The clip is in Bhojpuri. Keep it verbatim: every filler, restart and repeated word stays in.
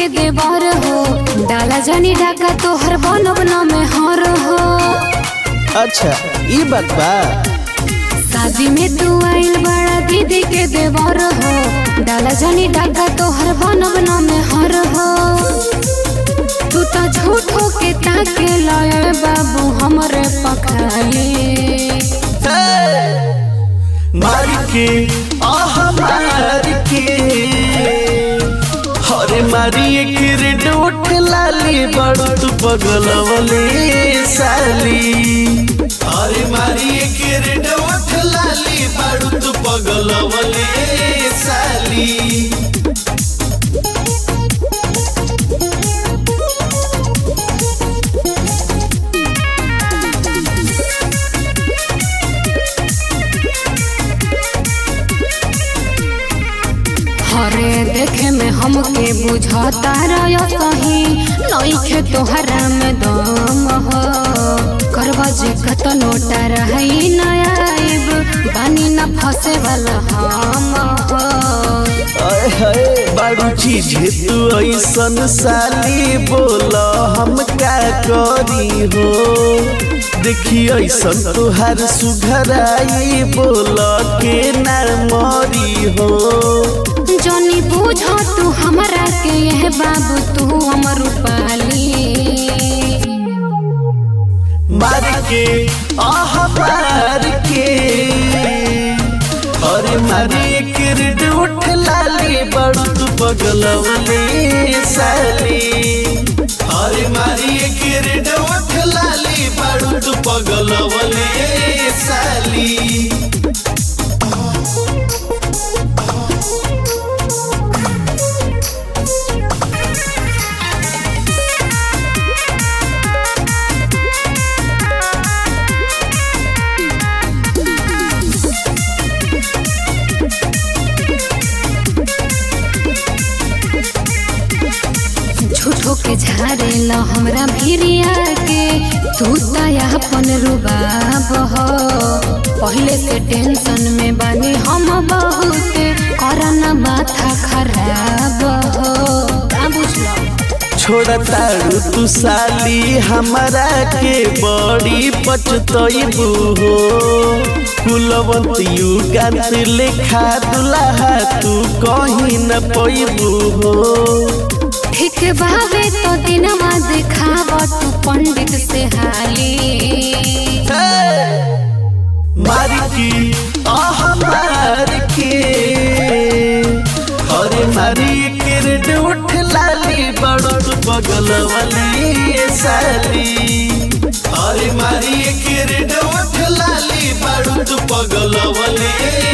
देवर हो, डाला जानी डाका तोहर बन बना में हर हो। अच्छा ई बात बा। शादी में तू आइल बड़ा दीदी के देवर हो, डाला जानी डाका तोहर बन बना में हर हो। तू तो झूठो के ताके लाए बाबू हमरे पखाए मार के आह मार के हरे मारी एक रेड उठ लाली बड़ तू पगलवले साली। हरे मारी एक रेड उठ लाली बड़ तू पगलवले साली। हरे देखे में हमके बुझता रह सही, नइखे तोहरा में दम हो। करवा जे कतनो रही न आइब, बानी न फंसे वाला हम हो। आए हाय बारू चीज तू ऐसन साली, बोला हम क्या करी हो। देखी ऐसन तुहार सुघराई, बोला के ना मरी हो। जनी बुझो तू हमरा के यह बाबू तू हमर पाली। मार के आह मार के अरे मारी एक रेड उठ लाली बड़ तू पगलवले साली। अरे मारी एक रेड उठ लाली बड़ तू पगलवले साली। झूठो के झारे ला हमरा भिरिया के, तू दया अपन रुबाब हो। पहले से टेंशन में बानी हम बहुत, करना माथा खराब हो। का बुझलो छोड़ा तारू तू साली हमरा के बड़ी पछतइबू हो। कुलवंत युगांत लेखा दुल्हा तू कहीं न पैबू हो। ठीक बावे तो दिनमा दिखाव तू पंडित से हाली। मार की आह मार के अरे मारी के रेड उठ लाली बड़ तू पगलवले साली। अरे मारी के रेड उठ लाली बड़ तू पगलवले